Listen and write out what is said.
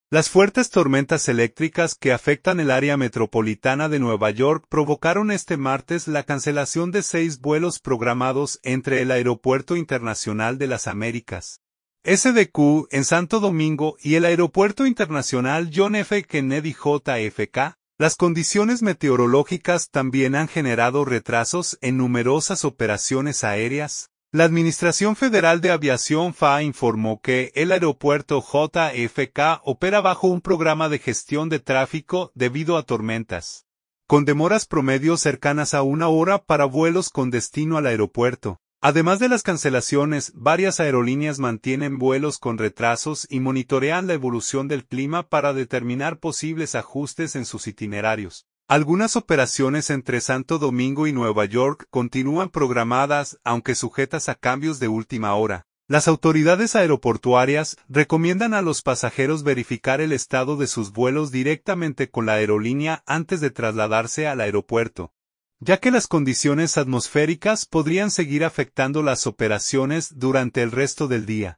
Las fuertes tormentas eléctricas que afectan el área metropolitana de Nueva York provocaron este martes la cancelación de 6 vuelos programados entre el Aeropuerto Internacional de las Américas, SDQ, en Santo Domingo y el Aeropuerto Internacional John F. Kennedy JFK. Las condiciones meteorológicas también han generado retrasos en numerosas operaciones aéreas. La Administración Federal de Aviación FAA informó que el aeropuerto JFK opera bajo un programa de gestión de tráfico debido a tormentas, con demoras promedio cercanas a 1 hora para vuelos con destino al aeropuerto. Además de las cancelaciones, varias aerolíneas mantienen vuelos con retrasos y monitorean la evolución del clima para determinar posibles ajustes en sus itinerarios. Algunas operaciones entre Santo Domingo y Nueva York continúan programadas, aunque sujetas a cambios de última hora. Las autoridades aeroportuarias recomiendan a los pasajeros verificar el estado de sus vuelos directamente con la aerolínea antes de trasladarse al aeropuerto, ya que las condiciones atmosféricas podrían seguir afectando las operaciones durante el resto del día.